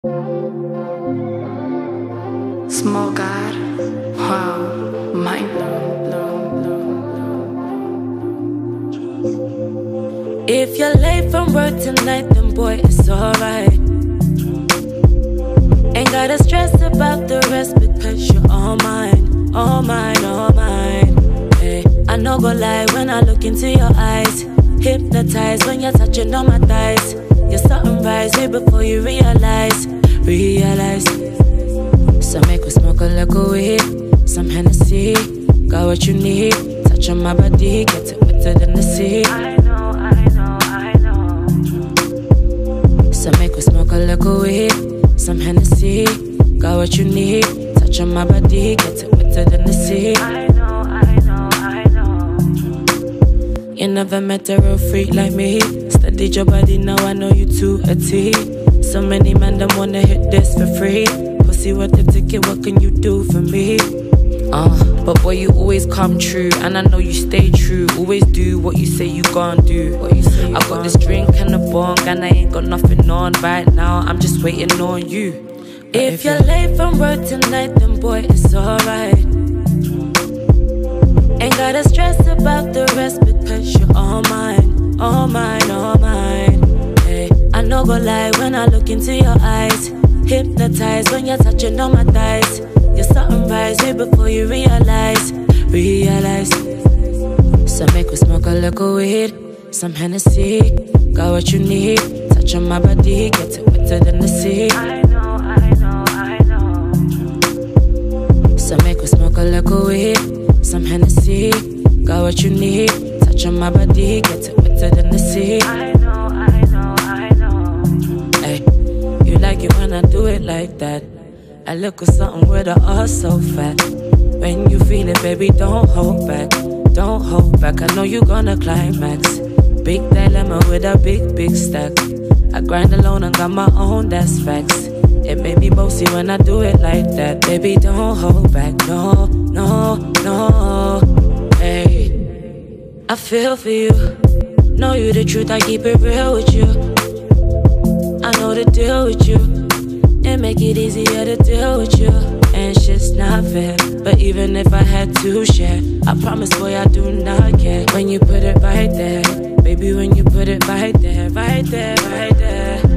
Small God, wow, mind blown. If you're late from work tonight, then boy, it's alright. Ain't gotta stress about the rest because you're all mine, all mine, all mine. Hey, I no go lie when I look into your eyes. Hypnotized when you're touching on my thighs. You're something rise way before you realize. So make we smoke a little weed, some Hennessy. Got what you need, touch on my body, get it wetter than the sea. I know. So make we smoke a little weed, some Hennessy. Got what you need, touch on my body, get it wetter than the sea. I know. You never met a real freak like me. Studied your body, now I know you to a T. So many men them wanna hit this for free. Pussy worth the ticket, what can you do for me? But boy, you always come true, and I know you stay true. Always do what you say you gon' do. I got this drink and a bong, and I ain't got nothing on right now. I'm just waiting on you. If you're late from work tonight, then boy, it's alright. Ain't gotta stress about the rest because you're all mine, all mine, all mine. Hey, I no go lie when I look into your eyes. Hypnotized when you're touching on my thighs. You're something rise way before you realize. So make we smoke a little weed, some Hennessy. Got what you need, touch on my body, get it wetter than the sea. I know. So make we smoke a little weed, some Hennessy. Got what you need, touch on my body, get it wetter than the sea. I know. Ay, you like it when I do it like that. I look at something with a ass so fat. When you feel it, baby, don't hold back. Don't hold back, I know you gonna climax. Big dilemma with a big stack. I grind alone and got my own, that's facts. It made me bossy when I do it like that. Baby, don't hold back, no. Hey, I feel for you. Know you the truth, I keep it real with you. I know the deal with you. It make it easier to deal with you. And shit's not fair, but even if I had to share, I promise, boy, I do not care. When you put it right there, baby, when you put it right there, right there, right there.